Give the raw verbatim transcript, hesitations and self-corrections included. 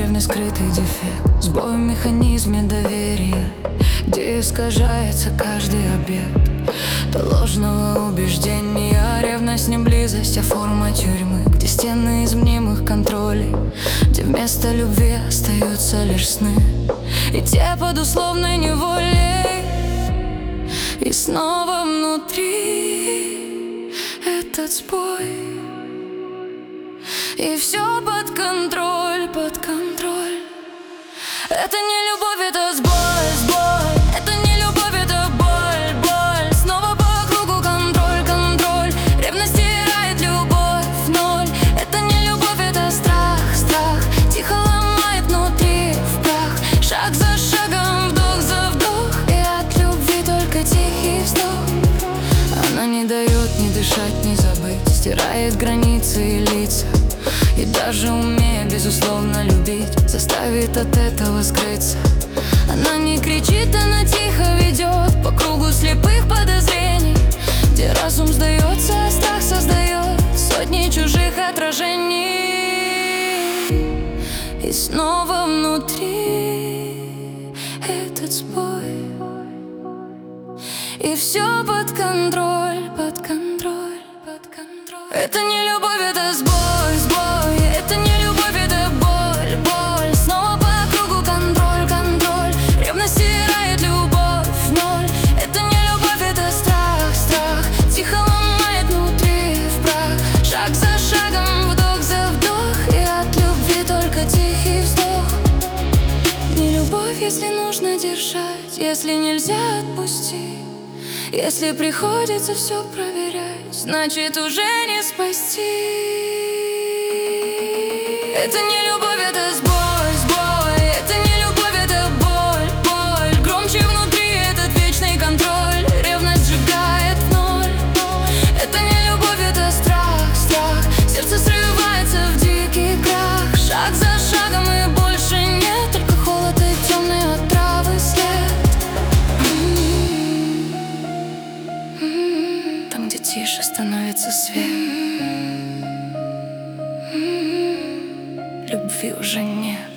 верный скрытый дефект, сбой в механизме доверия, где искажается каждый объект до ложного убеждения. Ревность не близость, а форма тюрьмы, где стены из мнимых контролей, где вместо любви остаются лишь сны, и те под условной неволей. И снова внутри этот сбой, и все под контроль, под контроль. Это не любовь, это сбой, сбой. Это не любовь, это боль, боль. Снова по кругу контроль, контроль. Ревность стирает любовь в ноль. Это не любовь, это страх, страх. Тихо ломает внутри в прах. Шаг за шагом, вдох за вдох. И от любви только тихий вздох. Она не дает ни дышать, ни забыть, стирает границы и лица. И даже умея безусловно любить, заставит от этого скрыться. Она не кричит, она тихо ведет по кругу слепых подозрений, где разум сдается, а страх создает сотни чужих отражений. И снова внутри этот сбой, и все под контроль, под контроль, под контроль. Это не любовь, это сбой, сбой. Это не любовь, это боль, боль. Снова по кругу контроль, контроль. Ревность стирает любовь в ноль. Это не любовь, это страх, страх. Тихо ломает внутри в прах. Шаг за шагом, вдох за вдох. И от любви только тихий вздох. Не любовь, если нужно держать, если нельзя отпустить, если приходится все проверять, значит уже не спасти. Это не любовь, это сбой, сбой. Это не любовь, это боль, боль. Громче внутри этот вечный контроль. Ревность сжигает в ноль. Это не любовь, это страх, страх. Сердце срывается в дикий крах. Шаг за шагом и больше нет, только холод и темный отравы след. Там, где тише становится свет, любви уже нет.